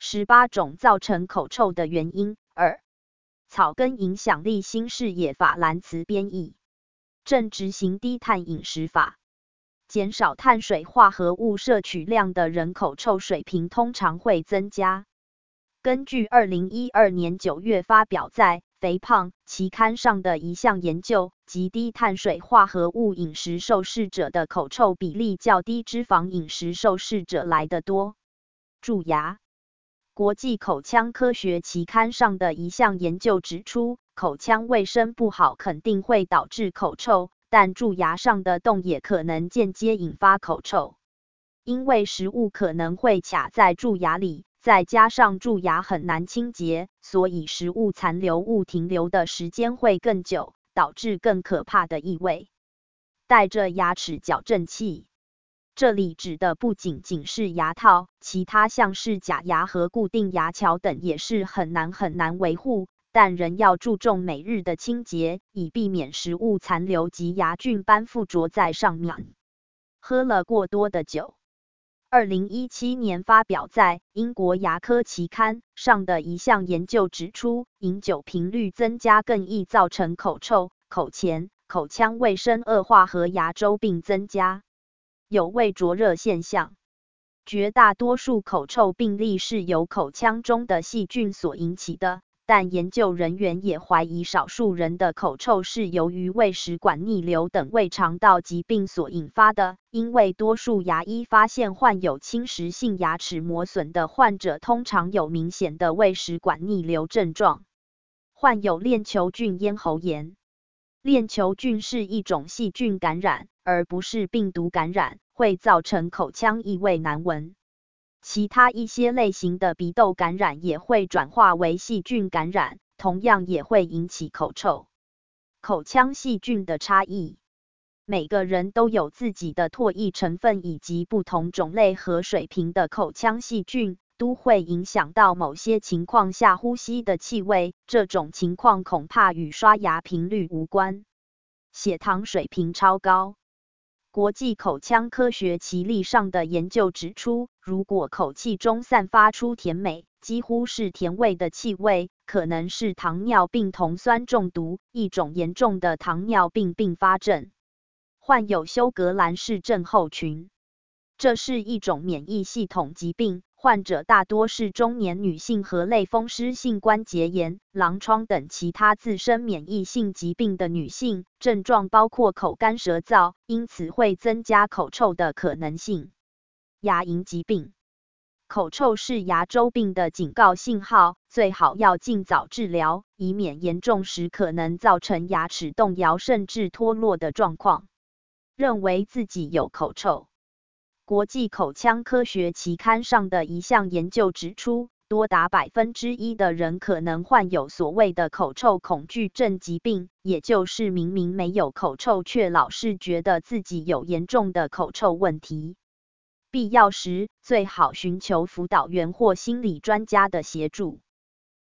18种造成口臭的原因。2、草根影响力新视野法蓝词编译。正执行低碳饮食法，减少碳水化合物摄取量的人口臭水平通常会增加。根据2012年9月发表在《肥胖》期刊上的一项研究，极低碳水化合物饮食受试者的口臭比例较低脂肪饮食受试者来得多。蛀牙。国际口腔科学期刊上的一项研究指出，口腔卫生不好肯定会导致口臭，但蛀牙上的洞也可能间接引发口臭。因为食物可能会卡在蛀牙里，再加上蛀牙很难清洁，所以食物残留物停留的时间会更久，导致更可怕的异味。带着牙齿矫正器。这里指的不仅仅是牙套，其他像是假牙和固定牙桥等也是很难维护，但仍要注重每日的清洁，以避免食物残留及牙菌斑附着在上面。喝了过多的酒。2017年发表在英国牙科期刊上的一项研究指出，饮酒频率增加更易造成口臭、口前、口腔卫生恶化和牙周病增加。有胃灼热现象。绝大多数口臭病例是由口腔中的细菌所引起的，但研究人员也怀疑少数人的口臭是由于胃食管逆流等胃肠道疾病所引发的，因为多数牙医发现患有侵蚀性牙齿磨损的患者通常有明显的胃食管逆流症状。患有链球菌咽喉炎。链球菌是一种细菌感染，而不是病毒感染，会造成口腔异味难闻。其他一些类型的鼻窦感染也会转化为细菌感染，同样也会引起口臭。口腔细菌的差异。每个人都有自己的唾液成分以及不同种类和水平的口腔细菌，都会影响到某些情况下呼吸的气味，这种情况恐怕与刷牙频率无关。血糖水平超高。国际口腔科学期历上的研究指出，如果口气中散发出甜美，几乎是甜味的气味，可能是糖尿病酮酸中毒，一种严重的糖尿病并发症。患有休格兰氏症候群。这是一种免疫系统疾病，患者大多是中年女性和类风湿性关节炎、狼疮等其他自身免疫性疾病的女性，症状包括口干舌燥，因此会增加口臭的可能性。牙龈疾病。口臭是牙周病的警告信号，最好要尽早治疗，以免严重时可能造成牙齿动摇甚至脱落的状况。认为自己有口臭。国际口腔科学期刊上的一项研究指出，多达1%的人可能患有所谓的口臭恐惧症疾病，也就是明明没有口臭却老是觉得自己有严重的口臭问题。必要时，最好寻求辅导员或心理专家的协助。